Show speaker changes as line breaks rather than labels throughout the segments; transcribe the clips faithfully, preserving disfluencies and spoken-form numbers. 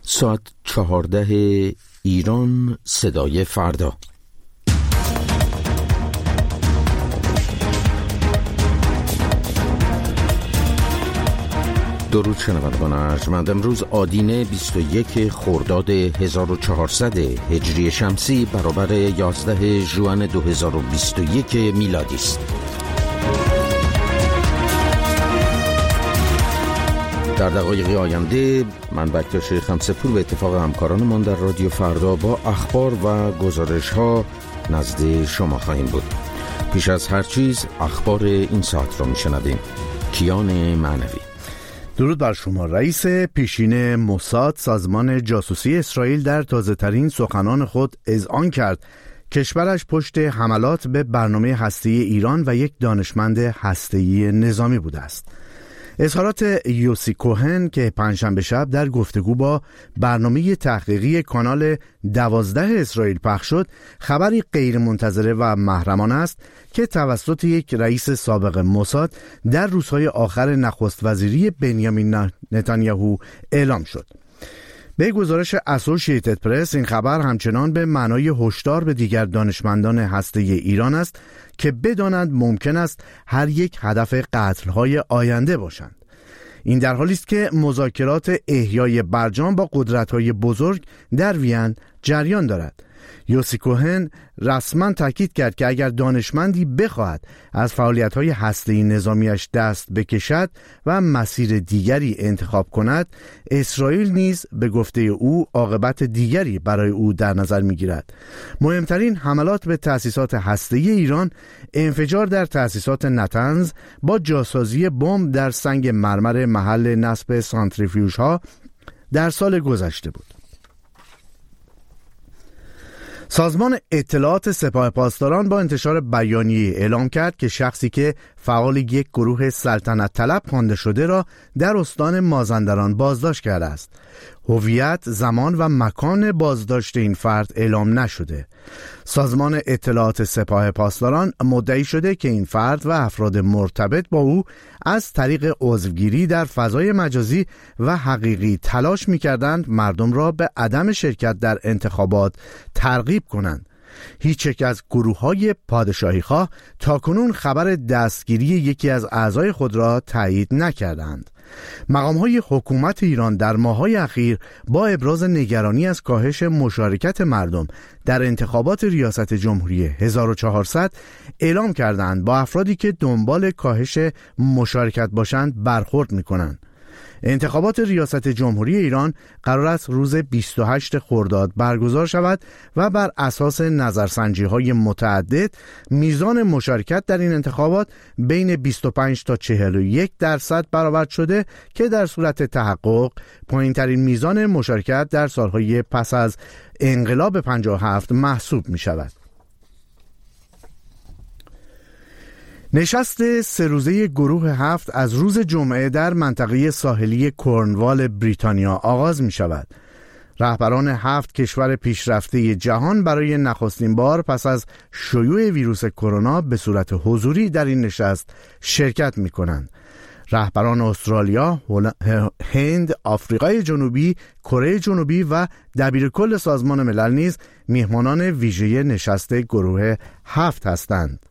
ساعت چهارده ایران، صدای فردا. درود شنوندگان ارجمند. امروز آدینه بیست و یک خرداد هزار و چهارصد هجری شمسی برابر یازده ژوئن دو هزار و بیست و یک میلادی است. در دقایق آینده من بکتر شیخ خمسه‌پور به اتفاق همکارانمان در رادیو فردا با اخبار و گزارش ها نزد شما خواهیم بود. پیش از هر چیز اخبار این ساعت را میشنویم. کیان معنوی.
درود بر شما. رئیس پیشین موساد، سازمان جاسوسی اسرائیل، در تازه‌ترین سخنان خود اذعان کرد کشورش پشت حملات به برنامه هسته‌ای ایران و یک دانشمند هسته‌ای نظامی بوده است. اظهارات یوسی کوهن که پنجشنبه شب در گفتگو با برنامه تحقیقی کانال دوازده اسرائیل پخش شد، خبری غیر منتظره و محرمانه است که توسط یک رئیس سابق موساد در روزهای آخر نخست وزیری بنیامین نتانیاهو اعلام شد. به گزارش اسوسییتد پرس، این خبر همچنان به معنای هشدار به دیگر دانشمندان هسته‌ای ایران است که بدانند ممکن است هر یک هدف قتل‌های آینده باشند. این در حالی است که مذاکرات احیای برجام با قدرت‌های بزرگ در وین جریان دارد. یوسی کوهن رسما تاکید کرد که اگر دانشمندی بخواهد از فعالیت‌های هسته‌ای نظامیش دست بکشد و مسیر دیگری انتخاب کند، اسرائیل نیز به گفته او عاقبت دیگری برای او در نظر می‌گیرد. مهمترین حملات به تأسیسات هسته‌ای ایران، انفجار در تأسیسات نتنز با جاسازی بمب در سنگ مرمر محل نصب سانتریفیوژها در سال گذشته بود. سازمان اطلاعات سپاه پاسداران با انتشار بیانیه اعلام کرد که شخصی که فعال یک گروه سلطنت طلب خوانده شده را در استان مازندران بازداشت کرده است. هویت، زمان و مکان بازداشت این فرد اعلام نشده. سازمان اطلاعات سپاه پاسداران مدعی شده که این فرد و افراد مرتبط با او از طریق عضوگیری در فضای مجازی و حقیقی تلاش می‌کردند مردم را به عدم شرکت در انتخابات ترغیب کنند. هیچ یک از گروه‌های پادشاهی‌خواه تاکنون خبر دستگیری یکی از اعضای خود را تایید نکردند. مقام‌های حکومت ایران در ماه‌های اخیر با ابراز نگرانی از کاهش مشارکت مردم در انتخابات ریاست جمهوری هزار و چهارصد اعلام کردند با افرادی که دنبال کاهش مشارکت باشند برخورد می‌کنند. انتخابات ریاست جمهوری ایران قرار است روز بیست و هشت خرداد برگزار شود و بر اساس نظرسنجی‌های متعدد میزان مشارکت در این انتخابات بین بیست و پنج تا چهل و یک درصد برآورد شده که در صورت تحقق پایین‌ترین میزان مشارکت در سالهای پس از انقلاب پنجاه و هفت محسوب می شود. نشست سه روزه گروه هفت از روز جمعه در منطقه ساحلی کورنوال بریتانیا آغاز می شود. رهبران هفت کشور پیشرفته جهان برای نخستین بار پس از شیوع ویروس کرونا به صورت حضوری در این نشست شرکت می کنند. رهبران استرالیا، هند، آفریقای جنوبی، کره جنوبی و دبیرکل سازمان ملل نیز میهمانان ویژه نشست گروه هفت هستند.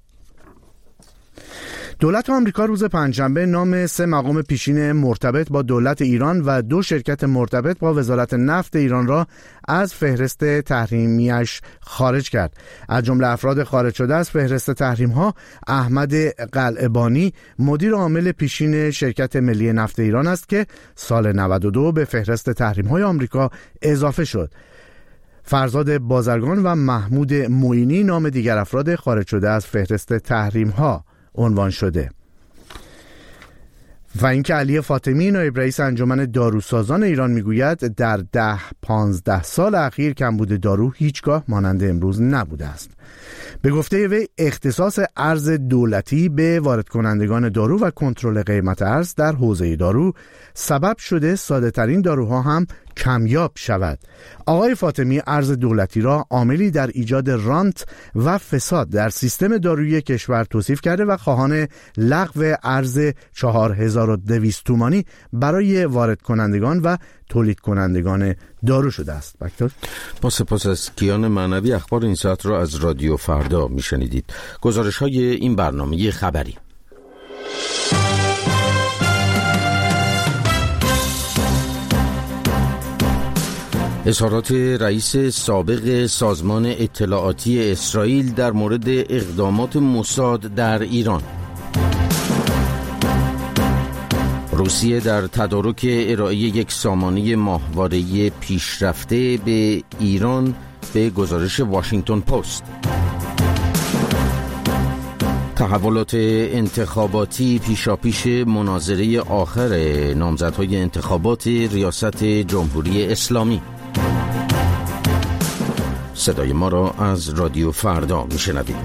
دولت آمریکا روز پنجشنبه نام سه مقام پیشین مرتبط با دولت ایران و دو شرکت مرتبط با وزارت نفت ایران را از فهرست تحریمیش خارج کرد. از جمله افراد خارج شده از فهرست تحریم‌ها، احمد قلعه‌بانی، مدیر عامل پیشین شرکت ملی نفت ایران است که سال نود و دو به فهرست تحریم‌های آمریکا اضافه شد. فرزاد بازرگان و محمود معینی نام دیگر افراد خارج شده از فهرست تحریم‌ها عنوان شده. و اینکه علی فاطمی، نایب رئیس انجمن داروسازان ایران، میگوید در ده پانزده سال اخیر کمبود دارو هیچگاه مانند امروز نبوده است. به گفته وی اختصاص ارز دولتی به وارد کنندگان دارو و کنترل قیمت ارز در حوزه دارو سبب شده ساده ترین داروها هم کمیاب شود. آقای فاطمی ارز دولتی را عاملی در ایجاد رانت و فساد در سیستم دارویی کشور توصیف کرده و خواهان لغو ارز چهار هزار و دویست تومانی برای وارد کنندگان و تولید کنندگان دارو شده است. بکتر
با سپاس از کیان معنوی. اخبار این ساعت را از رادیو فردا میشنیدید. گزارش های این برنامه خبری. اظهارات رئیس سابق سازمان اطلاعاتی اسرائیل در مورد اقدامات موساد در ایران. روسیه در تدارک ارائه یک سامانه ماهواره‌ای پیشرفته به ایران به گزارش واشنگتن پست. تحولات انتخاباتی پیشاپیش مناظره آخر نامزدهای انتخابات ریاست جمهوری اسلامی. صدای ما را از رادیو فردا میشنوید.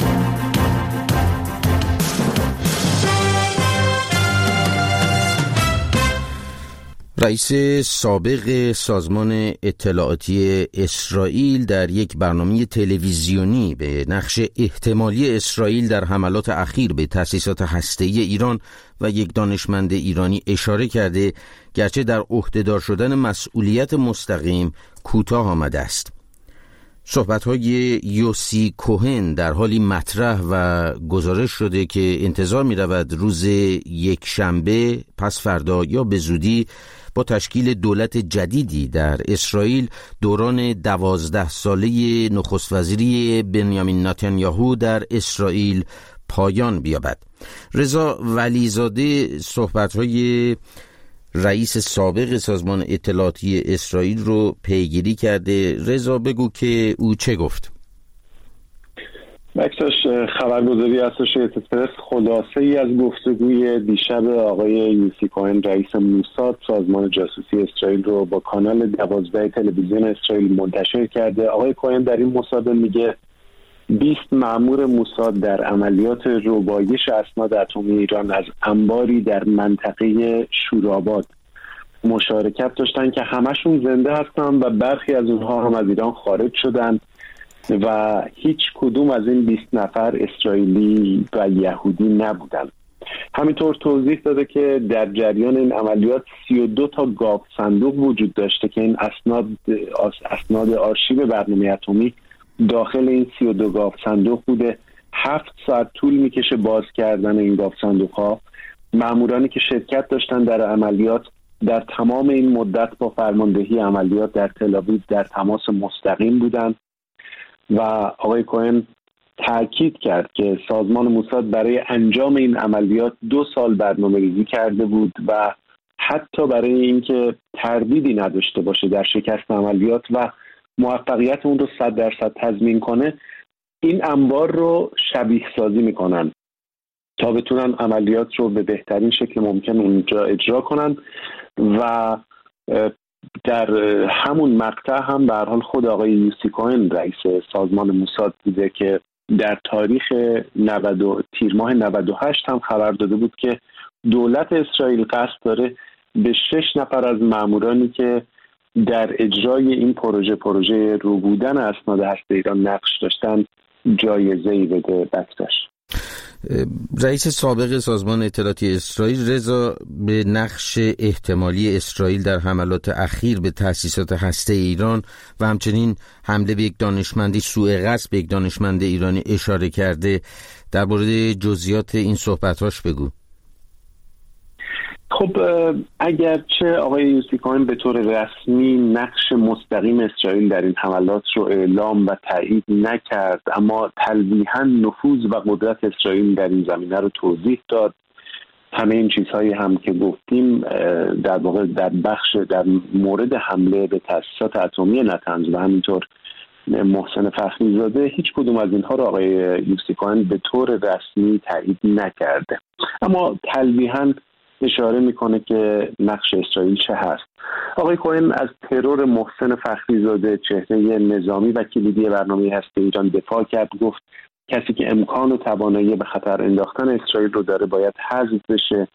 رئیس سابق سازمان اطلاعاتی اسرائیل در یک برنامه تلویزیونی به نقش احتمالی اسرائیل در حملات اخیر به تأسیسات هسته‌ای ایران و یک دانشمند ایرانی اشاره کرده، گرچه در عهده‌دار شدن مسئولیت مستقیم کوتاه آمده است. صحبت‌های یوسی کوهن در حالی مطرح و گزارش شده که انتظار می‌رود روز یک شنبه پس فردا یا به زودی با تشکیل دولت جدیدی در اسرائیل دوران دوازده ساله نخست وزیری بنیامین نتانیاهو در اسرائیل پایان بیابد. رضا ولیزاده صحبت‌های رئیس سابق سازمان اطلاعاتی اسرائیل رو پیگیری کرده. رضا بگو که او چه گفت؟
بکتاش خبرگزاری اسوشیتد پرس خلاصه ای از گفتگوی دیشب آقای یوسی کوهن رئیس موساد سازمان جاسوسی اسرائیل رو با کانال دوازده تلویزیون اسرائیل منتشر کرده. آقای کوهن در این مصاحبه میگه بیست مأمور موساد در عملیات ربایش اسناد اتمی ایران از انباری در منطقه شوراباد مشارکت داشتن که همشون زنده هستن و برخی از اونها هم از ایران خارج شدن و هیچ کدوم از این بیست نفر اسرائیلی و یهودی نبودن. همینطور توضیح داده که در جریان این عملیات سی و دو تا گاو صندوق وجود داشته که این اسناد اسناد آرشیو برنامه اتمی داخل این سی و دو گاو صندوق بوده. هفت ساعت طول میکشه باز کردن این گاو صندوق ها. مامورانی که شرکت داشتن در عملیات در تمام این مدت با فرماندهی عملیات در تل‌آویو در تماس مستقیم بودند و آقای کوهن تاکید کرد که سازمان موساد برای انجام این عملیات دو سال برنامه‌ریزی کرده بود و حتی برای اینکه تردیدی نداشته باشه در شکست عملیات و موفقیت اون رو صد درصد تضمین کنه، این انبار رو شبیه سازی میکنن تا بتونن عملیات رو به بهترین شکل ممکن اونجا اجرا کنن و در همون مقطع هم به هر حال خود آقای یوسی کوهن رئیس سازمان موساد بوده که در تاریخ نود تیر ماه نود و هشت هم خبر داده بود که دولت اسرائیل قصد داره به شش نفر از مامورانی که در اجرای این پروژه پروژه رو بودن اسناد هسته ایران نقش داشتن جایزه‌ای بده. بکتاش
رئیس سابق سازمان اطلاعاتی اسرائیل رضا به نقش احتمالی اسرائیل در حملات اخیر به تأسیسات هسته ایران و همچنین حمله به یک دانشمندی سوء قصد به یک دانشمند ایرانی اشاره کرده. در مورد جزئیات این صحبتاش بگو.
خب اگرچه آقای یوسی کوهن به طور رسمی نقش مستقیم اسرائیل در این حملات رو اعلام و تایید نکرد، اما تلویحاً نفوذ و قدرت اسرائیل در این زمینه رو توضیح داد. همه این چیزهایی هم که گفتیم در واقع در بخش در مورد حمله به تأسیسات اتمی نتنز و همینطور محسن فخری زاده هیچ کدوم از اینها رو آقای یوسی کوهن به طور رسمی تایید نکرده، اما تلویحاً اشاره میکنه که نقش اسرائیل چه هست. آقای کوهن از ترور محسن فخری زاده چهره نظامی و کلیدی برنامه هسته ایران دفاع کرد. گفت کسی که امکان و توانایی به خطر انداختن اسرائیل رو داره باید حذف بشه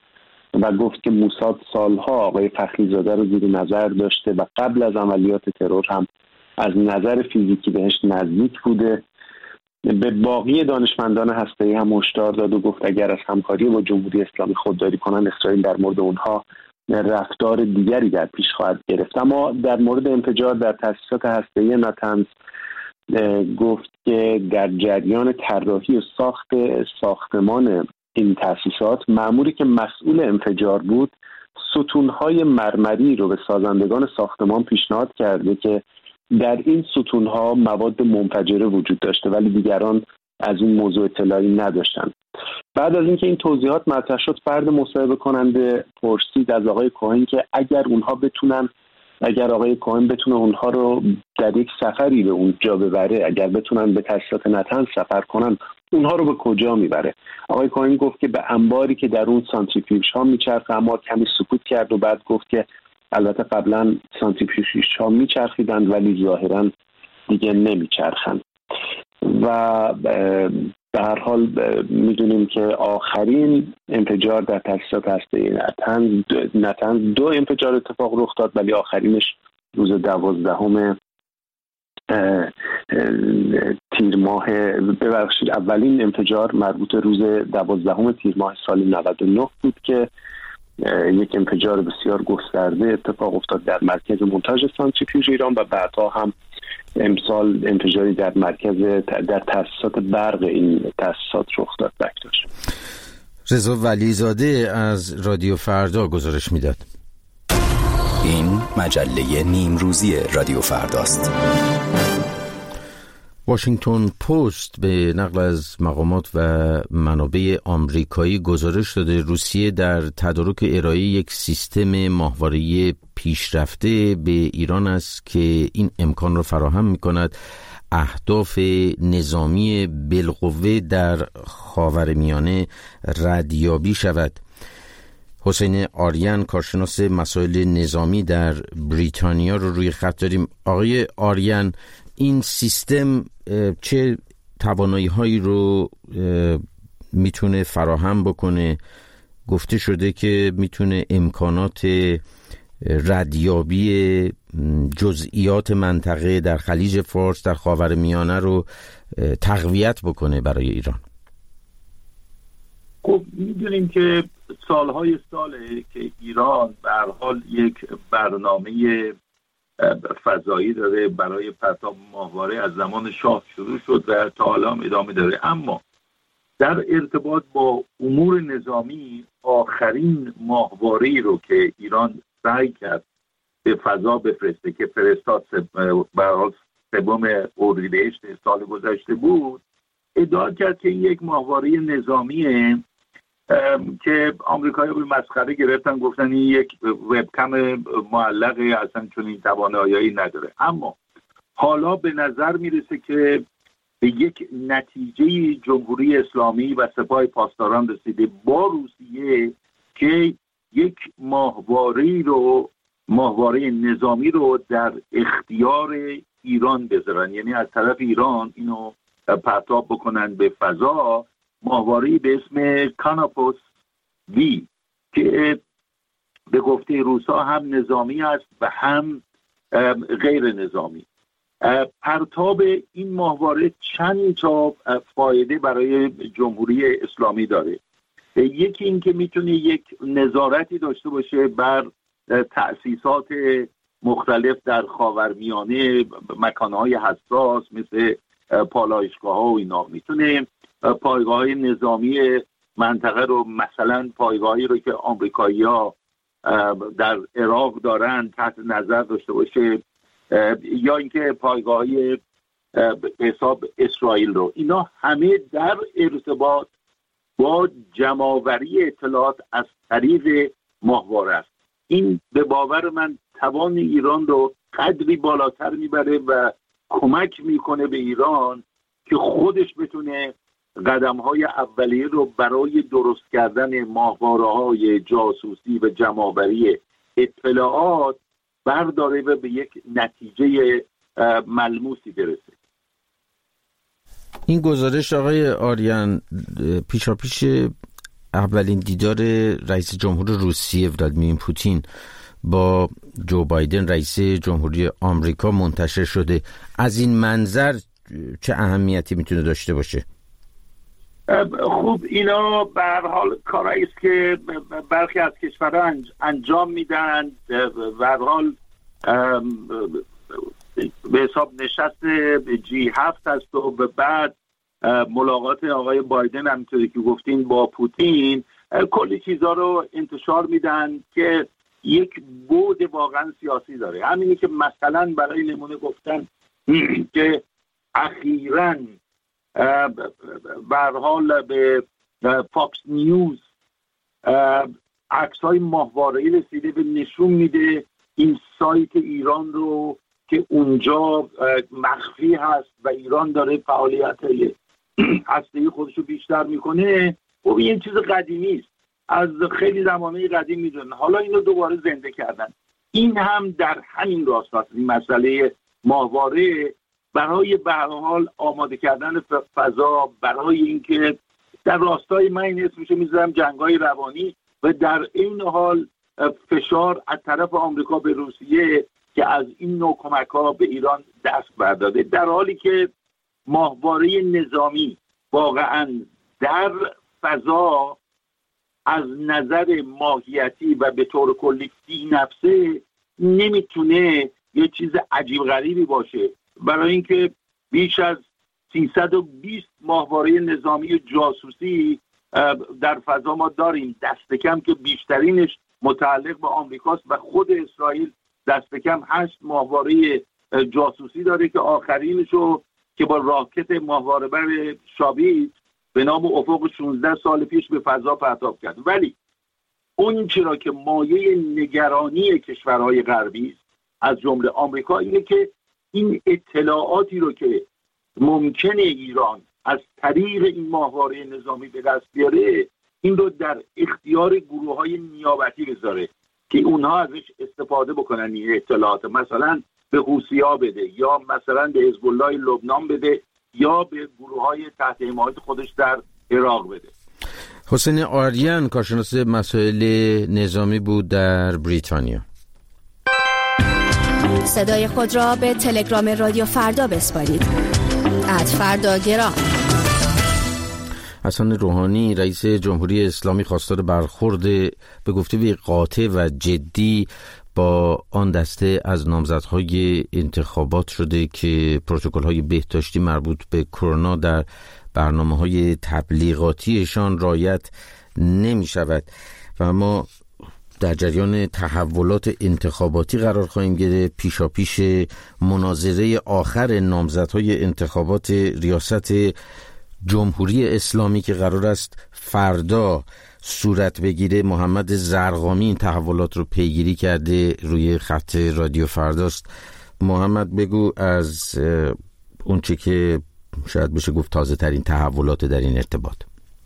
و گفت که موساد سالها آقای فخریزاده رو زیر نظر داشته و قبل از عملیات ترور هم از نظر فیزیکی بهش نزدیک بوده. به باقی دانشمندان هسته‌ای هم هشدار داد و گفت اگر از همکاری با جمهوری اسلامی خودداری کنن، اسرائیل در مورد اونها رفتار دیگری در پیش خواهد گرفت. اما در مورد انفجار در تأسیسات هسته‌ای نتنز گفت که در جریان طراحی و ساخت ساختمان این تأسیسات، مأموری که مسئول انفجار بود ستونهای مرمری رو به سازندگان ساختمان پیشنهاد کرده که در این ستونها مواد منفجره وجود داشته، ولی دیگران از این موضوع اطلاعی نداشتند. بعد از اینکه این توضیحات مطرح شد، فرد مصاحبه کننده پرسید از آقای کوهن که اگر اونها بتونن اگر آقای کوهن بتونه اونها رو در یک سفری به اونجا ببره، اگر بتونن به تأسیسات نتنز سفر کنن، اونها رو به کجا میبره؟ آقای کوهن گفت که به انباری که در اون سانتریفیوژ ها میچرخه، اما کمی سکوت کرد و بعد گفت که البته قبلا سانتریفیوژ ها میچرخیدند ولی ظاهرا دیگه نمیچرخند. و به هر حال میدونیم که آخرین انفجار در تأسیسات هسته‌ای نتنز نتنز دو انفجار اتفاق رخ داد، ولی آخرینش روز دوازدهم تیر ماه ببخشید اولین انفجار مربوط روز دوازدهم تیر ماه سال نود و نه بود که یک انفجار بسیار گسترده اتفاق افتاد در مرکز مونتاژ سانتریفیوژ ایران و بعدها هم امسال انفجاری در مرکز در تأسیسات برق این تأسیسات رخ داد. بکتاش
رضا ولیزاده از رادیو فردا گزارش میداد.
این مجله نیمروزی رادیو فرداست.
واشنگتن پست به نقل از مقامات و منابع آمریکایی گزارش داده روسیه در تدارک ارائه یک سیستم ماهواره‌ای پیشرفته به ایران است که این امکان را فراهم می‌کند اهداف نظامی بالقوه در خاورمیانه ردیابی شود. حسین آریان، کارشناس مسائل نظامی در بریتانیا، رو روی خط داریم. آقای آریان، این سیستم چه توانایی هایی رو میتونه فراهم بکنه؟ گفته شده که میتونه امکانات ردیابی جزئیات منطقه در خلیج فارس در خاورمیانه رو تقویت بکنه برای ایران.
خب میدونیم که سالهای ساله که ایران به هر حال یک برنامه فضایی داره برای پرتاب ماهواره. از زمان شاه شروع شد و تا حالا ادامه داره، اما در ارتباط با امور نظامی آخرین ماهواره‌ای رو که ایران سعی کرد به فضا بفرسته که فرستاد برای سوم اردیبهشت سال گذشته بود، ادعا کرد که این یک ماهواره نظامیه که آمریکایی به مسخره گرفتن، گفتن این یک وبکم معلقه، اصلا چون این توانایی نداره. اما حالا به نظر میرسه که به یک نتیجه جمهوری اسلامی و سپاه پاسداران رسیده با روسیه که یک ماهواره رو ماهواره نظامی رو در اختیار ایران بذارن، یعنی از طرف ایران اینو پرتاب بکنن به فضا، ماهواره‌ای به اسم کاناپوس وی که به گفته روسا هم نظامی است و هم غیر نظامی. پرتاب این ماهواره چند تا فایده برای جمهوری اسلامی داره. یکی این که میتونه یک نظارتی داشته باشه بر تأسیسات مختلف در خاورمیانه، مکانهای حساس مثل پالایشگاه ها و اینا. میتونه پایگاه های نظامی منطقه رو، مثلا پایگاهی رو که آمریکایی ها در عراق دارن تحت نظر داشته باشه، یا اینکه پایگاهی به حساب اسرائیل رو. اینا همه در ارتباط با جمع‌آوری اطلاعات از طریق ماهواره است. این به باور من توان ایران رو قدری بالاتر میبره و کمک میکنه به ایران که خودش بتونه قدم‌های اولیه رو برای درست کردن ماهواره‌های جاسوسی و جمع‌آوری اطلاعات برداره و به یک نتیجه ملموسی برسه.
این گزارش آقای آریان پیشاپیش اولین دیدار رئیس جمهور روسیه ولادیمیر پوتین با جو بایدن رئیس جمهوری آمریکا منتشر شده. از این منظر چه اهمیتی میتونه داشته باشه؟
خوب اینا به هر حال کارایی است که برخی از کشورها انجام میدن. به هر حال به حساب نشست جی هفت هست و به بعد ملاقات آقای بایدن همینطوری که گفتین با پوتین کلی چیزا رو انتشار میدن که یک بعد واقعا سیاسی داره. همینی که مثلا برای نمونه گفتن که اخیراً به هر حال به فاکس نیوز عکس‌های ماهواره‌ای رسیده به نشون میده این سایت ایران رو که اونجا مخفی هست و ایران داره فعالیت هسته‌ای خودشو بیشتر میکنه. خب این چیز قدیمی است، از خیلی زمانه قدیم میدونن، حالا اینو دوباره زنده کردن. این هم در همین راستاست. این مسئله ماهواره برای به هر حال آماده کردن فضا، برای اینکه در راستای من این اسمشو میذارم جنگ‌های روانی و در این حال فشار از طرف آمریکا به روسیه که از این نوع کمک‌ها به ایران دست برداره، در حالی که ماهواره نظامی واقعا در فضا از نظر ماهیتی و به طور کلی فی نفسه نمیتونه یه چیز عجیب غریبی باشه، برای اینکه بیش از سیصد و بیست ماهواره نظامی جاسوسی در فضا ما داریم، دست کم که بیشترینش متعلق به آمریکاست و خود اسرائیل دست کم هشت ماهواره جاسوسی داره که آخرینشو که با راکت ماهواره بر شابیت به نام افق شانزده سال پیش به فضا پرتاب کرد. ولی اون چرا که مایه نگرانی کشورهای غربی است از جمله آمریکا اینه که این اطلاعاتی رو که ممکنه ایران از طریق این ماهواره نظامی به دست بیاره این رو در اختیار گروه‌های نیابتی بذاره که اونها ازش استفاده بکنن. این اطلاعات مثلا به حوثی‌ها بده یا مثلا به حزب الله لبنان بده یا به گروه‌های تحت حمایت خودش در عراق بده.
حسین آریان کارشناس مسائل نظامی بود در بریتانیا.
صدای خود را به تلگرام رادیو فردا بسپارید. ات فردا گرام.
حسن روحانی رئیس جمهوری اسلامی خواستار برخورد به گفته قاطع و جدی با آن دسته از نامزدهای انتخابات شده که پروتکل‌های بهداشتی مربوط به کرونا در برنامه‌های تبلیغاتیشان رعایت نمی‌شود و ما در جریان تحولات انتخاباتی قرار خواهیم گرفت. پیشاپیش مناظره آخر نامزدهای انتخابات ریاست جمهوری اسلامی که قرار است فردا صورت بگیره، محمد زرقامی این تحولات رو پیگیری کرده، روی خط رادیو فرداست. محمد بگو از اون چه که شاید بشه گفت تازه ترین تحولات در این ارتباط.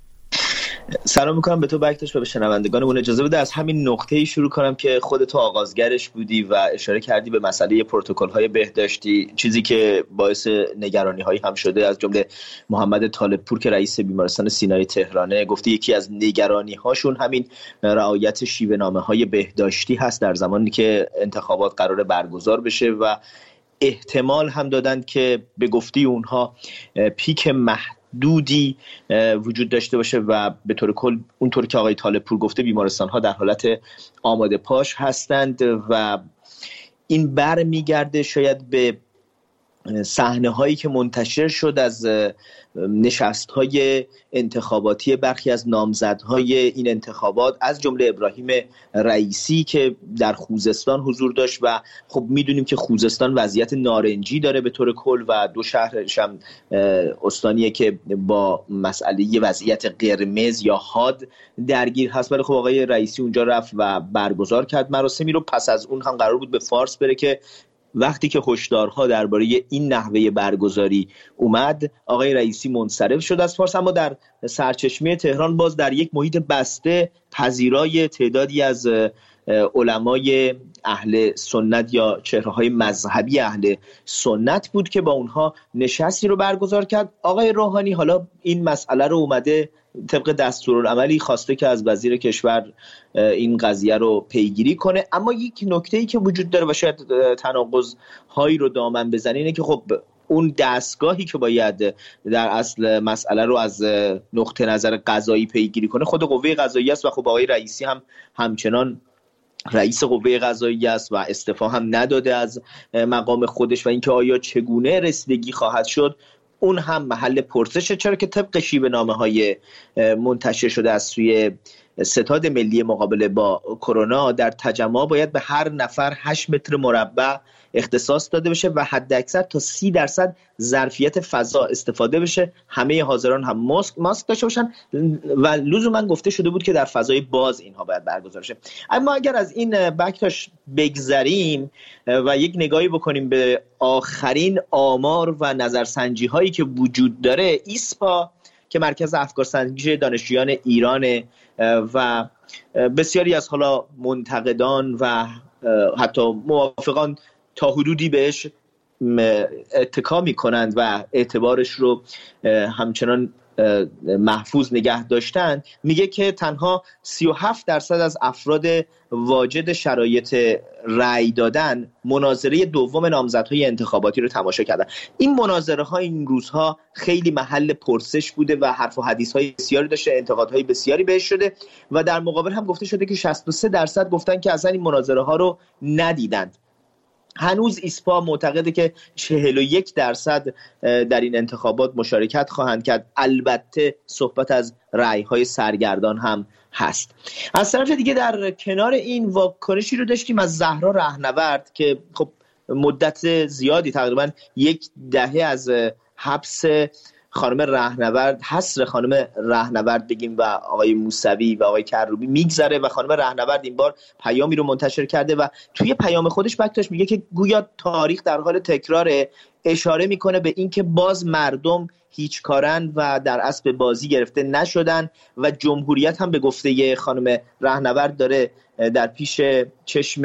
سلام میکنم به تو بکتاش و به شنوندگانمون. اجازه بده از همین نقطه‌ای شروع کنم که خودت آغازگرش بودی و اشاره کردی به مسئله پروتکل‌های بهداشتی، چیزی که باعث نگرانی‌هایی هم شده. از جمله محمد طالبپور که رئیس بیمارستان سینای تهرانه گفته یکی از نگرانی‌هاشون همین رعایت شیوه‌نامه‌های بهداشتی هست در زمانی که انتخابات قرار برگزار بشه و احتمال هم دادند که به گفته اونها پیک محدود دودی وجود داشته باشه و به طور کل اونطور که آقای طالبپور گفته بیمارستان ها در حالت آماده پاش هستند و این بر میگرده شاید به صحنه هایی که منتشر شد از نشست های انتخاباتی برخی از نامزدهای این انتخابات، از جمله ابراهیم رئیسی که در خوزستان حضور داشت و خب میدونیم که خوزستان وضعیت نارنجی داره به طور کل و دو شهرش هم استانیه که با مسئله وضعیت قرمز یا حاد درگیر هست. ولی خب آقای رئیسی اونجا رفت و برگزار کرد مراسمی رو. پس از اون هم قرار بود به فارس بره که وقتی که هشدارها درباره این نحوه برگزاری اومد آقای رئیسی منصرف شد از فارس، اما در سرچشمه تهران باز در یک محیط بسته پذیرای تعدادی از علمای اهل سنت یا چهره‌های مذهبی اهل سنت بود که با اونها نشستی رو برگزار کرد. آقای روحانی حالا این مسئله رو اومده طبق دستورالعملی خواسته که از وزیر کشور این قضیه رو پیگیری کنه، اما یک نکته‌ای که وجود داره و شاید تناقض‌هایی رو دامن بزنه اینه که خب اون دستگاهی که باید در اصل مسئله رو از نقطه نظر قضایی پیگیری کنه خود قوه قضاییه است و خب آقای رئیسی هم همچنان رئیس قوه قضاییه است و استعفا هم نداده از مقام خودش و اینکه آیا چگونه رسیدگی خواهد شد اون هم محل پرسشه، چرا که طبق شیوه نامه‌های منتشر شده از سوی ستاد ملی مقابله با کرونا در تجمع باید به هر نفر هشت متر مربع اختصاص داده بشه و حد اکثر تا سی درصد ظرفیت فضا استفاده بشه، همه حاضران هم ماسک ماسک داشته باشن و لزوما گفته شده بود که در فضای باز اینها باید برگزار شه. اما اگر از این بکتاش بگذریم و یک نگاهی بکنیم به آخرین آمار و نظرسنجی هایی که وجود داره، ایسپا که مرکز افکارسنجی دانشجویان ایران و بسیاری از حالا منتقدان و حتی موافقان تا حدودی بهش اتکا می‌کنند و اعتبارش رو همچنان محفوظ نگه داشتن، میگه که تنها سی و هفت درصد از افراد واجد شرایط رأی دادن مناظره دوم نامزدهای انتخاباتی رو تماشا کردن. این مناظره ها این روزها خیلی محل پرسش بوده و حرف و حدیث های بسیاری داشته، انتقادهای بسیاری بهش شده و در مقابل هم گفته شده که شصت و سه درصد گفتن که اصلا این مناظره ها رو ندیدند. هنوز ایسپا معتقده که چهل و یک درصد در این انتخابات مشارکت خواهند کرد. البته صحبت از رأی‌های سرگردان هم هست. از طرف دیگه در کنار این واکنشی رو داشتیم از زهرا رهنورد که خب مدت زیادی تقریبا یک دهه از حبس خانم رهنورد، حصر خانم رهنورد بگیم و آقای موسوی و آقای کروبی میگذره و خانم رهنورد این بار پیامی رو منتشر کرده و توی پیام خودش بکتاش میگه که گویا تاریخ در حال تکراره، اشاره میکنه به این که باز مردم هیچ کارن و در اسب بازی گرفته نشدن و جمهوریت هم به گفته خانم رهنورد داره در پیش چشم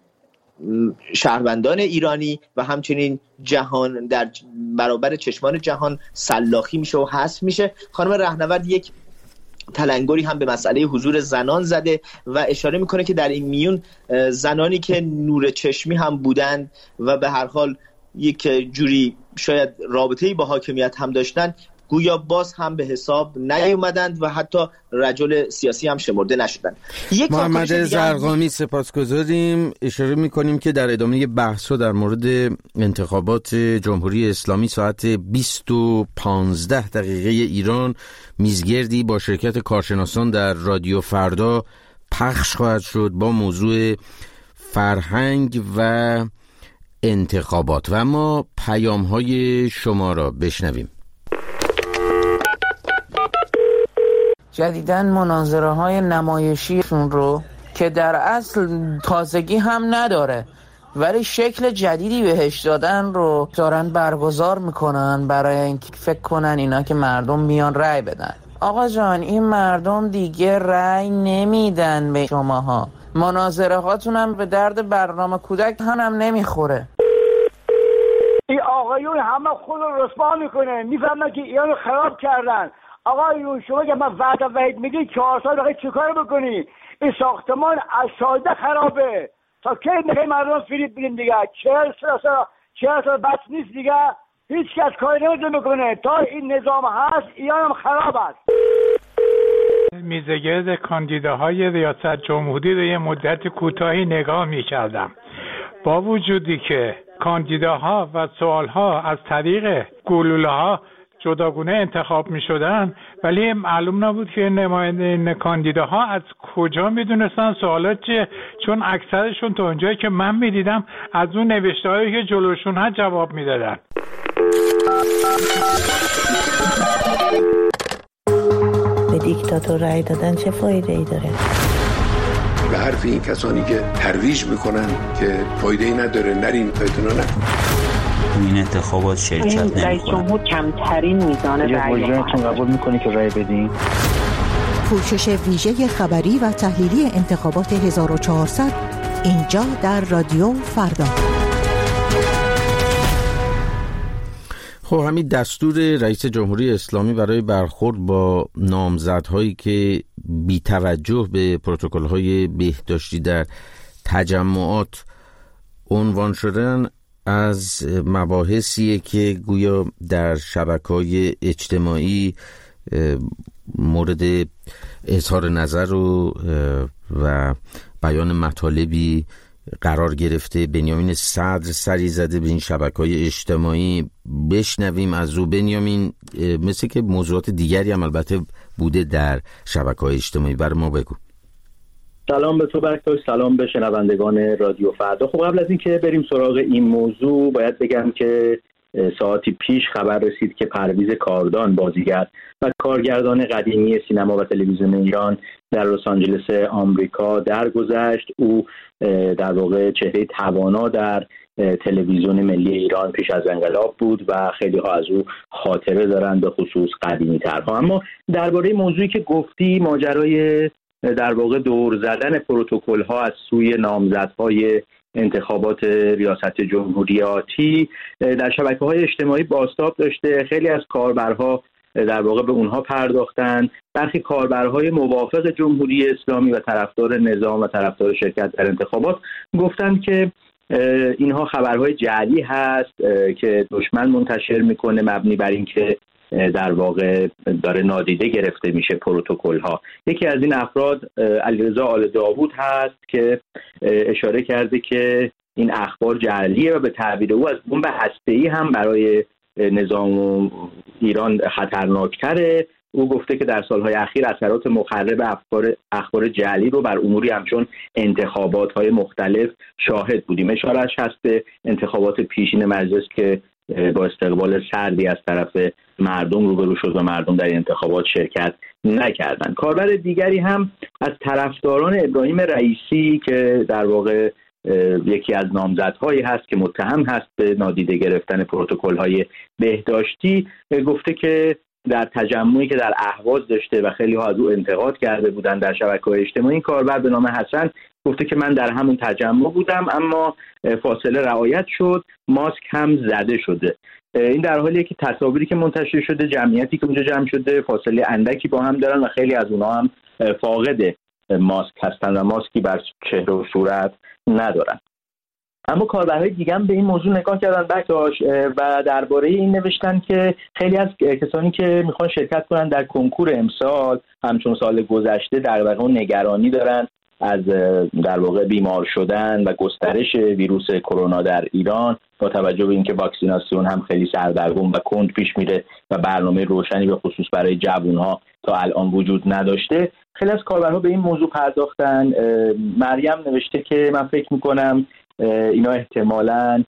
شهروندان ایرانی و همچنین جهان در برابر چشمان جهان سلاخی میشه و حذف میشه. خانم رهنورد یک تلنگری هم به مسئله حضور زنان زده و اشاره میکنه که در این میون زنانی که نور چشمی هم بودن و به هر حال یک جوری شاید رابطه‌ای با حاکمیت هم داشتن گویا باز هم به حساب نیومدند و حتی رجل سیاسی هم شمرده نشدند.
محمد زرقامی سپاسگزاریم. اشاره میکنیم که در ادامه بحث در مورد انتخابات جمهوری اسلامی ساعت بیست و پانزده دقیقه ایران میزگردی با شرکت کارشناسان در رادیو فردا پخش خواهد شد با موضوع فرهنگ و انتخابات و ما پیام های شما را بشنویم.
جدیداً مناظره های نمایشیشون رو که در اصل تازگی هم نداره ولی شکل جدیدی بهش دادن رو دارن برگزار میکنن برای اینکه فکر کنن اینا که مردم میان رأی بدن. آقا جان این مردم دیگه رأی نمیدن به شماها، مناظره هاتون هم به درد برنامه کودک هم, هم نمیخوره.
این آقایون همه خود رو رسوا میکنه، میفهمن که اینا رو خراب کردن. آقایون شما که من وعده وحید میگی چهار سال بخواهی چیکار بکنی؟ این ساختمان از سالده خرابه، تا کی میخوای مردم فریب بدین دیگه؟ چهل سال چهل سال بس نیست دیگه، هیچ کس کاری نمیکنه. تا این نظام هست ایران هم خراب است.
میزگرد کاندیداهای ریاست جمهوری رو یه مدت کوتاهی نگاه میکردم، با وجودی که کاندیداها و سوالها از طریق گلوله ها جداگونه انتخاب می شدن ولی معلوم نبود که نماینده کاندیداها از کجا می دونستن سوالات چیه، چون اکثرشون تا اونجایی که من می دیدم از اون نوشته هایی که جلوشون ها جواب می دادن.
به دیکتاتور رأی دادن چه فایده ای داره؟
به حرف این کسانی که ترویج میکنن که فایده ای نداره نرین پیتونا نکنن.
این انتخابات شرکت نمی‌کنه.
رئیس جمهور کمترین میزان رأی
رو قبول میکنی که رأی بدین؟
پوشش ویژه خبری و تحلیلی انتخابات هزار و چهارصد اینجا در رادیو فردا.
خب همین دستور رئیس جمهوری اسلامی برای برخورد با نامزدهایی که بی توجه به پروتکل‌های بهداشتی در تجمعات عنوان شدن از مباحثیه که گویا در شبکه‌های اجتماعی مورد اظهار نظر و و بیان مطالبی قرار گرفته. بنیامین صدر سری زده به این شبکه‌های اجتماعی. بشنویم از او. بنیامین، مثل که موضوعات دیگری هم البته بوده در شبکه‌های اجتماعی، برای ما بگو.
سلام به تو بکتاش، سلام به شنوندگان رادیو فردا. خب قبل از اینکه بریم سراغ این موضوع باید بگم که ساعتی پیش خبر رسید که پرویز کاردان، بازیگر و کارگردان قدیمی سینما و تلویزیون ایران، در لس آنجلس آمریکا درگذشت. او در واقع چهره توانا در تلویزیون ملی ایران پیش از انقلاب بود و خیلی ها از او خاطره دارند، به خصوص قدیمی ترها. اما درباره موضوعی که گفتی، ماجرای در واقع دور زدن پروتکل ها از سوی نامزدهای انتخابات ریاست جمهوری آتی در شبکه‌های اجتماعی بازتاب داشته. خیلی از کاربرها در واقع به اونها پرداختن. برخی کاربرهای موافق جمهوری اسلامی و طرفدار نظام و طرفدار شرکت در انتخابات گفتند که اینها خبرهای جعلی هست که دشمن منتشر میکنه، مبنی بر اینکه در واقع داره نادیده گرفته میشه پروتکل ها. یکی از این افراد علیرضا آل داوود هست که اشاره کرده که این اخبار جعلیه و به تعبیر او از بمب هسته‌ای هم برای نظام ایران خطرناکتره. او گفته که در سالهای اخیر اثرات مخرب افکار اخبار جعلی رو بر اموری همچون انتخابات‌های مختلف شاهد بودیم. اشارهش هست به انتخابات پیشین مجلس که با استقبال سردی از طرف مردم روبرو شد و مردم در انتخابات شرکت نکردند. کاربر دیگری هم از طرفداران ابراهیم رئیسی که در واقع یکی از نامزدهایی هست که متهم هست به نادیده گرفتن پروتکل‌های بهداشتی، گفته که در تجمعی که در اهواز داشته و خیلی ها از او انتقاد کرده بودند در شبکه‌های اجتماعی، این کاربر به نام حسن گفته که من در همون تجمع بودم اما فاصله رعایت شد، ماسک هم زده شده. این در حالیه که تصاویری که منتشر شده، جمعیتی که اونجا جمع شده فاصله اندکی با هم دارن و خیلی از اونها هم فاقد ماسک هستن و ماسکی بر چهره و صورت ندارن. اما کاربرهای دیگه هم به این موضوع نگاه کردن بکتاش و درباره این نوشتن که خیلی از کسانی که میخوان شرکت کنن در کنکور امسال همچون سال گذشته در واقع نگرانی دارن از در واقع بیمار شدن و گسترش ویروس کرونا در ایران، با توجه به اینکه واکسیناسیون هم خیلی سردرگم و کند پیش میره و برنامه روشنی به خصوص برای جوانها تا الان وجود نداشته. خیلی از کاربرها به این موضوع پرداختن. مریم نوشته که من فکر میکنم اینا احتمالاً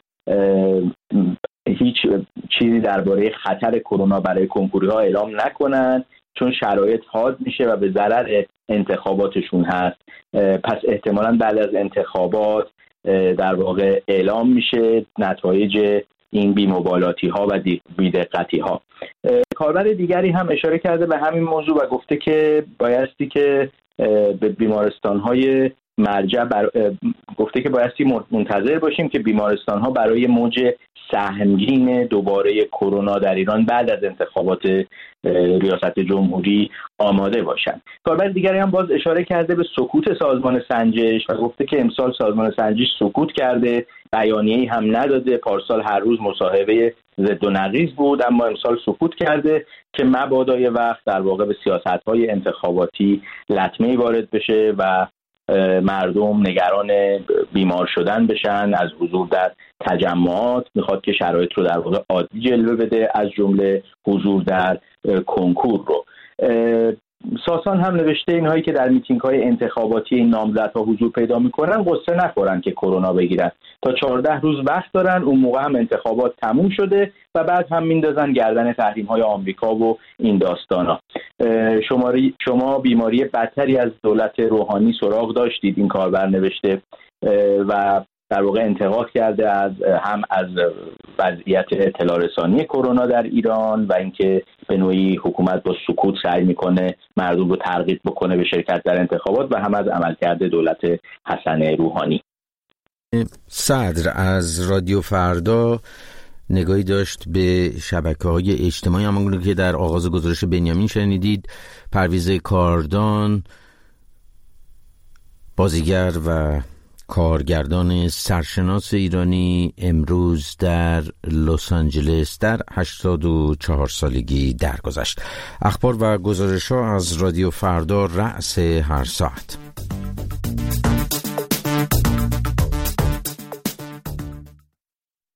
هیچ چیزی درباره خطر کرونا برای کنکوری ها اعلام نکنن چون شرایط حاد میشه و به ضرر انتخاباتشون هست. پس احتمالاً بعد از انتخابات در واقع اعلام میشه نتایج این بی‌مبالاتی ها و بی‌دقتی ها. کاربر دیگری هم اشاره کرده به همین موضوع و گفته که بایستی که به بیمارستان های مرجع بر... گفته که بایستی منتظر باشیم که بیمارستان ها برای موج سهمگین دوباره کرونا در ایران بعد از انتخابات ریاست جمهوری آماده باشند. کاربر دیگری هم باز اشاره کرده به سکوت سازمان سنجش و گفته که امسال سازمان سنجش سکوت کرده، بیانیه‌ای هم نداده. پارسال هر روز مصاحبه ضد و نقیض بود، اما امسال سکوت کرده که مبادای وقت در واقع به سیاست‌های انتخاباتی لطمه‌ای وارد بشه و مردم نگران بیمار شدن بشن از حضور در تجمعات. میخواد که شرایط رو در واقع عادی جلوه بده، از جمله حضور در کنکور رو. ساسان هم نوشته اینهایی که در میتینگ های انتخاباتی این نامزدها حضور پیدا میکنن قصه نخورن که کرونا بگیرن، تا چهارده روز وقت دارن، اون موقع هم انتخابات تموم شده و بعد هم میندازن گردن تحریم های آمریکا و این داستانا. شما شما بیماری بدتری از دولت روحانی سراغ داشتید، این کاربر نوشته، و در واقع انتقاد کرده از هم از وضعیت اطلاع رسانی کرونا در ایران و اینکه به نوعی حکومت با سکوت سعی میکنه مردم رو ترغیب بکنه به شرکت در انتخابات و هم از عملکرد دولت حسن روحانی.
صدر از رادیو فردا نگاهی داشت به شبکه‌های اجتماعی، همونگونه که در آغاز گزارش بنیامین شنیدید. پرویز کاردان، بازیگر و کارگردان سرشناس ایرانی، امروز در لس آنجلس در هشتاد و چهار سالگی درگذشت. اخبار و گزارش‌ها از رادیو فردا رأس هر ساعت.